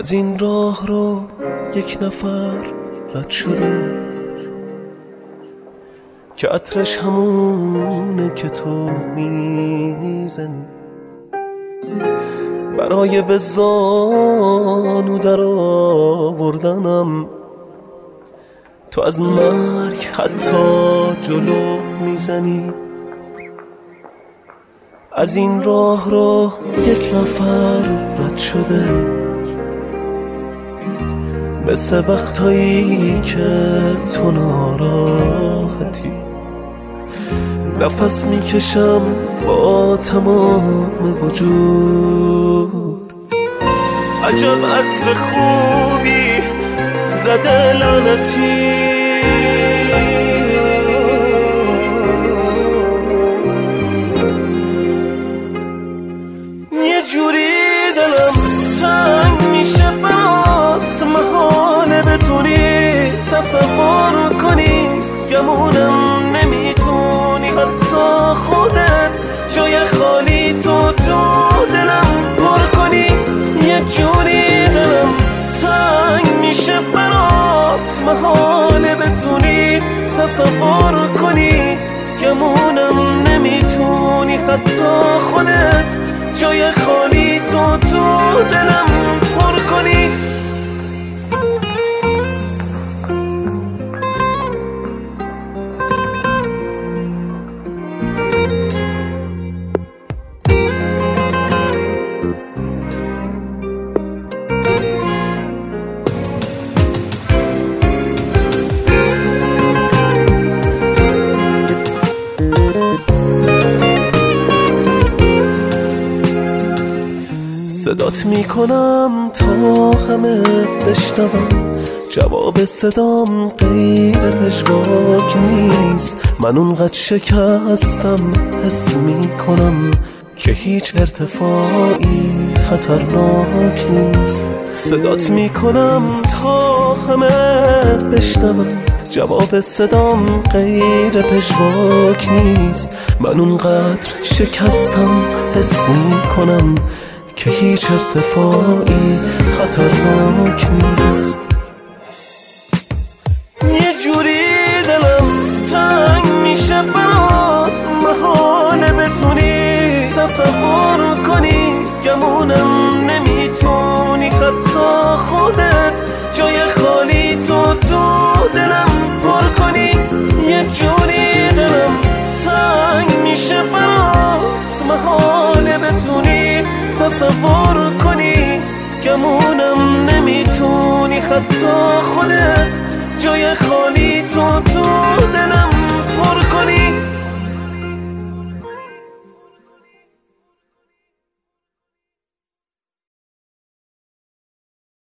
از این راه رو یک نفر رد شده که عطرش همونه که تو میزنی، برای به زانو در آوردنم تو از مرگ حتی جلو میزنی. از این راه رو یک نفر رد شده، مثل وقتایی که تو ناراحتی، نفس میکشم با تمام وجود. عجب عطر خوبی زده لعنتی، یه جوری دلم تنگ میشه برات، محاله بتونی تصور کنی، گمونم نمیتونی حتی خودت جای خالی تو دلم پر کنی. یه جوری دلم تنگ میشه برات، محاله بتونی تصور کنی، گمونم نمیتونی حتی خودت جای خالی تو دلم پر کنی. صدات میکنم تا همه بشنوم، جواب صدام غیر پژواک نیست. من اونقدر شکستم حس میکنم که هیچ ارتفاعی خطرناک نیست. صدات میکنم تا همه بشنوم، جواب صدام غیر پژواک نیست. من اونقدر شکستم حس میکنم که هیچ ارتفاعی خطرناک نیست. یه جوری دلم تنگ میشه برات، محاله بتونی تصور کنی، گمونم نمیتونی حتی خودت جای خالی تو دلم پر کنی. یه جوری دلم تنگ میشه برات، محاله بتونی تصور کنی، گمونم نمیتونی حتی خودت جای خالی تو